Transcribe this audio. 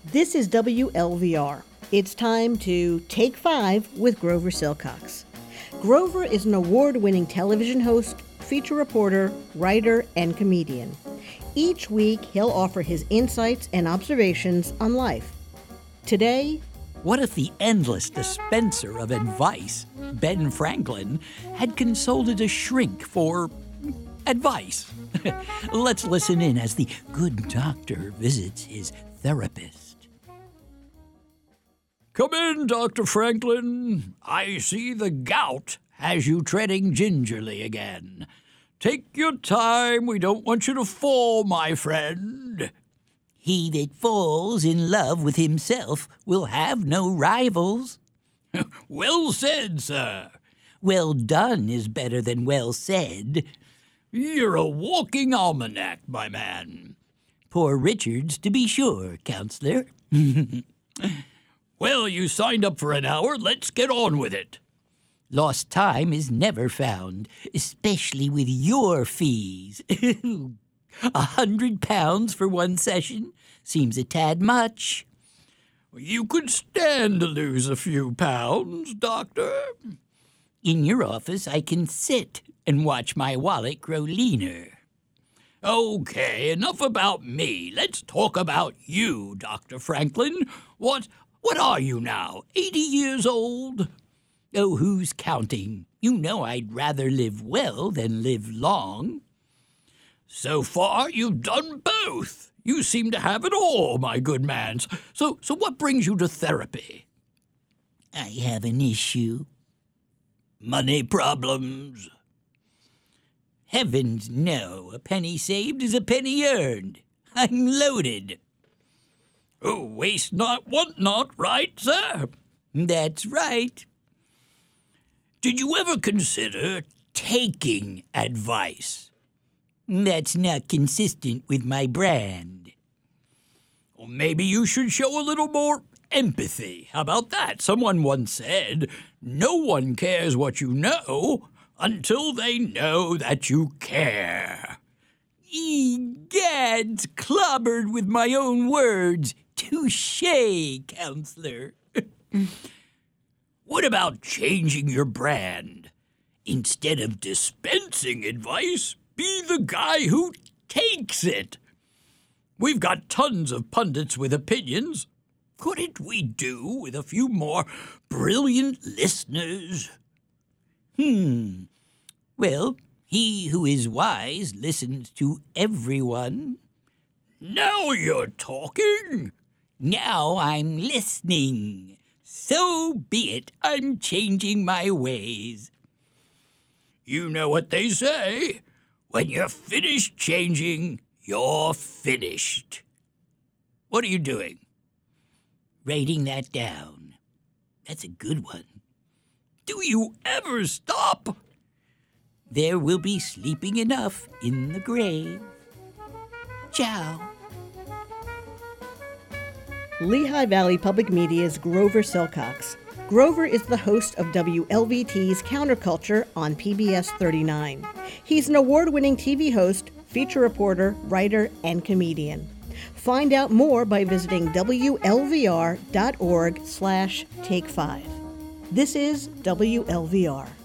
This is WLVR. It's time to Take 5 with Grover Silcox. Grover is an award-winning television host, feature reporter, writer, and comedian. Each week, he'll offer his insights and observations on life. Today, what if the endless dispenser of advice, Ben Franklin, had consulted a shrink for advice? Let's listen in as the good doctor visits his therapist. Come in, Dr. Franklin. I see the gout has you treading gingerly again. Take your time. We don't want you to fall, my friend. He that falls in love with himself will have no rivals. Well said, sir. Well done is better than well said. You're a walking almanac, my man. Poor Richard's, to be sure, counselor. Well, you signed up for an hour. Let's get on with it. Lost time is never found, especially with your fees. £100 for one session seems a tad much. You could stand to lose a few pounds, Doctor. In your office, I can sit and watch my wallet grow leaner. Okay, enough about me. Let's talk about you, Dr. Franklin. What are you now, 80 years old? Oh, who's counting? You know I'd rather live well than live long. So far, you've done both. You seem to have it all, my good man. So what brings you to therapy? I have an issue. Money problems? Heavens, no. A penny saved is a penny earned. I'm loaded. Oh, waste not, want not, right, sir? That's right. Did you ever consider taking advice? That's not consistent with my brand. Or maybe you should show a little more empathy. How about that? Someone once said, no one cares what you know until they know that you care. Egads, clobbered with my own words. Touché, counselor. What about changing your brand? Instead of dispensing advice, be the guy who takes it. We've got tons of pundits with opinions. Couldn't we do with a few more brilliant listeners? Well, he who is wise listens to everyone. Now you're talking. Now I'm listening. So be it, I'm changing my ways. You know what they say. When you're finished changing, you're finished. What are you doing? Writing that down. That's a good one. Do you ever stop? There will be sleeping enough in the grave. Ciao. Lehigh Valley Public Media's Grover Silcox. Grover is the host of WLVT's Counterculture on PBS 39. He's an award-winning TV host, feature reporter, writer, and comedian. Find out more by visiting WLVR.org/take5. This is WLVR.